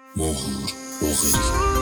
ماهور باقری.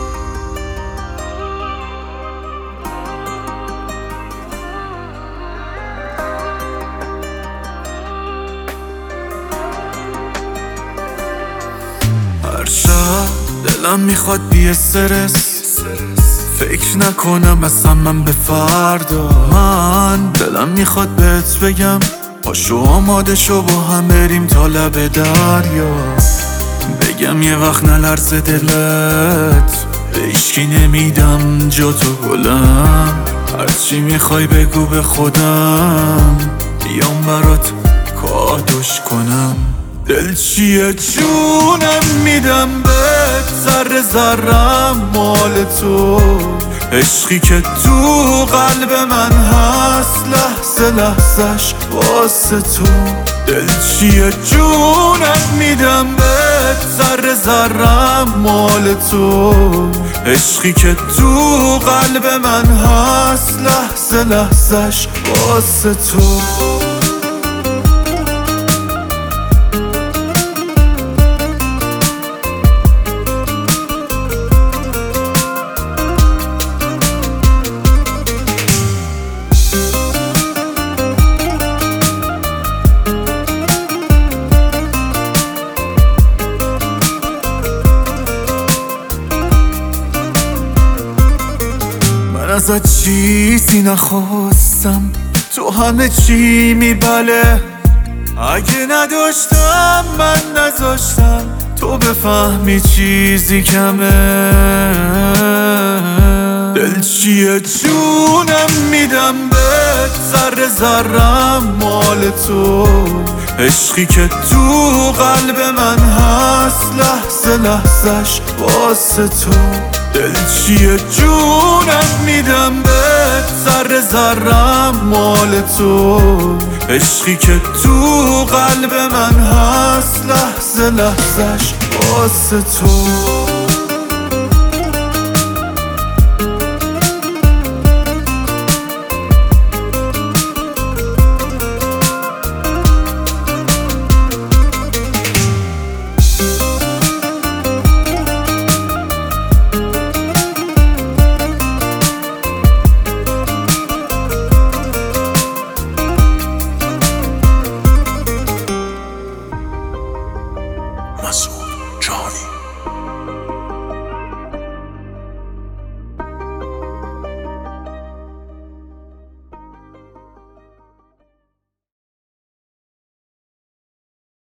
هر شب دلم میخواد بی استرس، فکر نکنم اصلا من به فردا. من دلم میخواد بهت بگم پاشو آماده شو با هم بریم تا لب دریا. بگم یه وقت نلرزه دلت، به هیچکی نمیدم جا تو گلم. هرچی میخوای بگو به خودم، بیام برات کادوش کنم. دل چیه جونم میدم بهت، ذره ذرم مال تو. عشقی که تو قلب من هست، لحظه لحظش واسه تو. دل چیه جونم میدم بهت، ذره ذرم مال تو. عشقی که تو قلب من هست، لحظه لحظش واسه تو. ازت چیزی نخواستم، تو همه چی میبله. اگه نداشتم من نذاشتم تو بفهمی چیزی کمه. دل چیه جونم میدم بهت، ذره ذرم مال تو. عشقی که تو قلب من هست، لحظه لحظش واسه تو. دل چیه جونم میدم بهت، ذره ذرم مال تو. عشقی که تو قلب من هست، لحظه لحظش واسه تو. مسعود جانی.